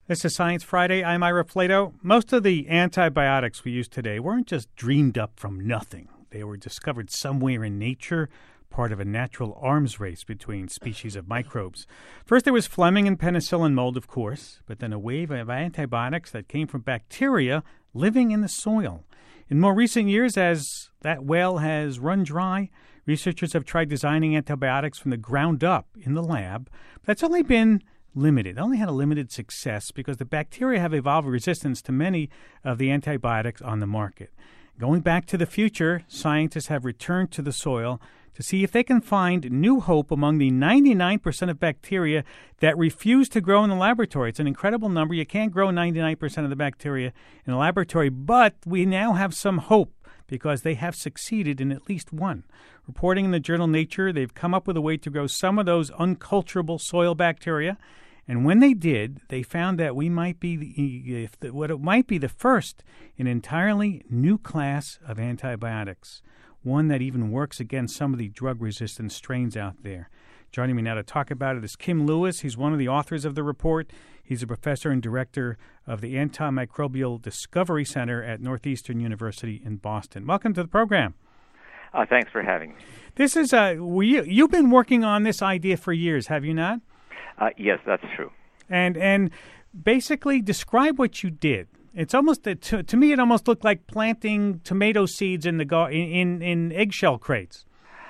This is Science Friday. I'm Ira Flato. Most of the antibiotics we use today weren't just dreamed up from nothing. They were discovered somewhere in nature, part of a natural arms race between species of microbes. First there was Fleming and penicillin mold, of course, but then a wave of antibiotics that came from bacteria living in the soil. In more recent years, as that well has run dry, researchers have tried designing antibiotics from the ground up in the lab. But that's only been limited. Only had a limited success because the bacteria have evolved resistance to many of the antibiotics on the market. Going back to the future, scientists have returned to the soil to see if they can find new hope among the 99% of bacteria that refuse to grow in the laboratory. It's an incredible number. You can't grow 99% of the bacteria in the laboratory, but we now have some hope because they have succeeded in at least one. Reporting in the journal Nature, they've come up with a way to grow some of those unculturable soil bacteria. And when they did, they found that we might be the first in an entirely new class of antibiotics, one that even works against some of the drug-resistant strains out there. Joining me now to talk about it is Kim Lewis. He's one of the authors of the report. He's a professor and director of the Antimicrobial Discovery Center at Northeastern University in Boston. Welcome to the program. Thanks for having me. This is you've been working on this idea for years, have you not? Yes, that's true. And basically describe what you did. It's almost to me it almost looked like planting tomato seeds in in eggshell crates.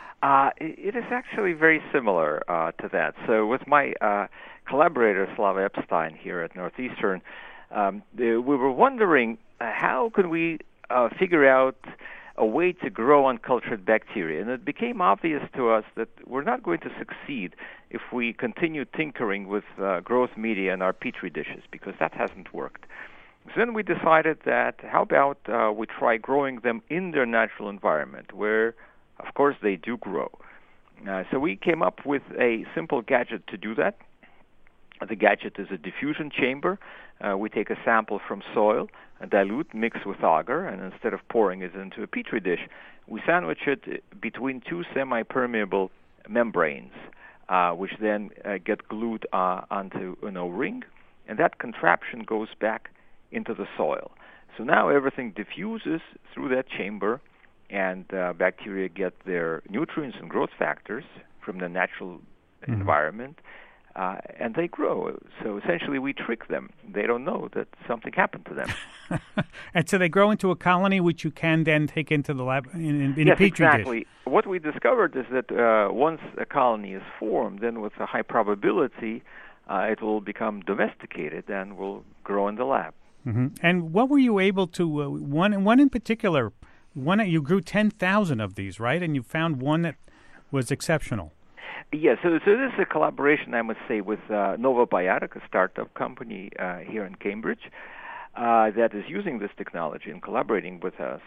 It is actually very similar to that. So with my collaborator Slava Epstein here at Northeastern, we were wondering how could we figure out a way to grow uncultured bacteria. And it became obvious to us that we're not going to succeed if we continue tinkering with growth media in our petri dishes, because that hasn't worked. So then we decided that how about we try growing them in their natural environment, where, of course, they do grow. So we came up with a simple gadget to do that. The gadget is a diffusion chamber. We take a sample from soil, dilute, mix with agar, and instead of pouring it into a petri dish, we sandwich it between two semi-permeable membranes, which then get glued onto an O-ring, and that contraption goes back into the soil. So now everything diffuses through that chamber, and bacteria get their nutrients and growth factors from the natural environment, and they grow. So essentially we trick them. They don't know that something happened to them. And so they grow into a colony which you can then take into the lab in yes, a petri exactly. dish. What we discovered is that once a colony is formed, then with a high probability it will become domesticated and will grow in the lab. Mm-hmm. And what were you able to, one in particular, you grew 10,000 of these, right? And you found one that was exceptional. Yes, so this is a collaboration, I must say, with Novabiotic, a startup company here in Cambridge that is using this technology and collaborating with us.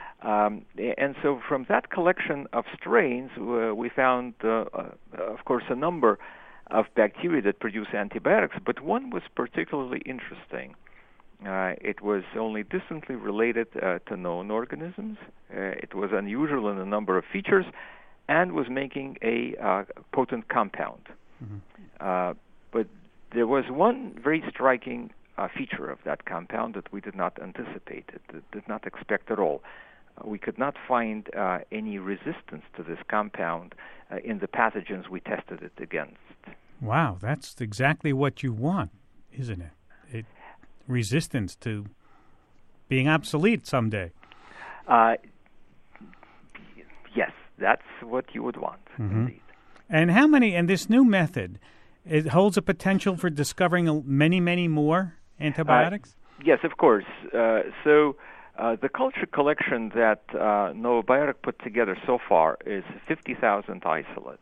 And so from that collection of strains, we found, of course, a number of bacteria that produce antibiotics, but one was particularly interesting. It was only distantly related to known organisms. It was unusual in a number of features and was making a potent compound. Mm-hmm. But there was one very striking feature of that compound that we did not anticipate, did not expect at all. We could not find any resistance to this compound in the pathogens we tested it against. Wow, that's exactly what you want, isn't it? Resistance to being obsolete someday. Yes, that's what you would want, indeed. And this new method, it holds a potential for discovering many, many more antibiotics? Yes, of course. So the culture collection that Novabiotic put together so far is 50,000 isolates.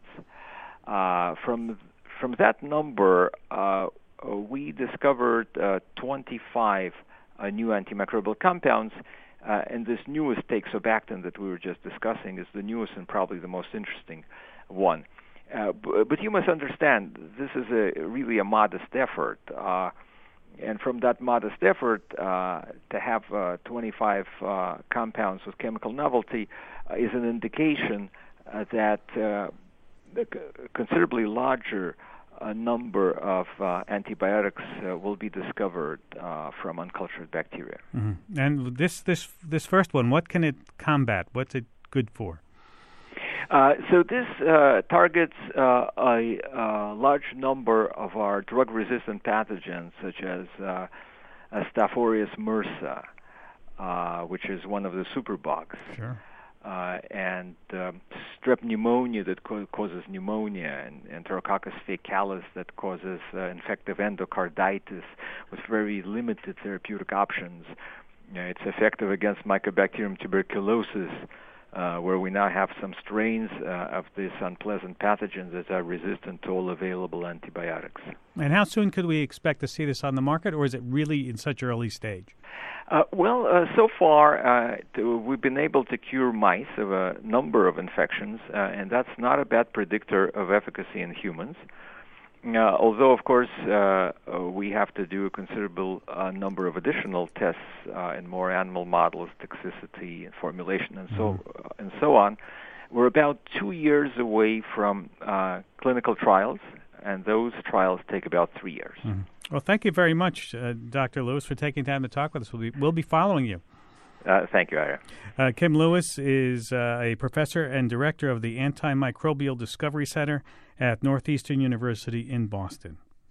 From that number, we discovered 25 new antimicrobial compounds, and this newest teixobactam that we were just discussing is the newest and probably the most interesting one. But you must understand, this is really a modest effort. And from that modest effort, to have 25 compounds with chemical novelty is an indication that considerably larger a number of antibiotics will be discovered from uncultured bacteria. Mm-hmm. And this first one, what can it combat? What's it good for? So this targets a large number of our drug-resistant pathogens, such as Staph aureus MRSA, which is one of the superbugs. Sure. And strep pneumonia that causes pneumonia, and Enterococcus faecalis that causes infective endocarditis with very limited therapeutic options. It's effective against Mycobacterium tuberculosis, where we now have some strains of these unpleasant pathogens that are resistant to all available antibiotics. And how soon could we expect to see this on the market, or is it really in such early stage? So far, we've been able to cure mice of a number of infections, and that's not a bad predictor of efficacy in humans. Although, of course, we have to do a considerable number of additional tests in more animal models, toxicity, formulation, and so on. We're about 2 years away from clinical trials, and those trials take about 3 years. Mm-hmm. Well, thank you very much, Dr. Lewis, for taking time to talk with us. We'll be following you. Thank you, Ira. Kim Lewis is a professor and director of the Antimicrobial Discovery Center at Northeastern University in Boston.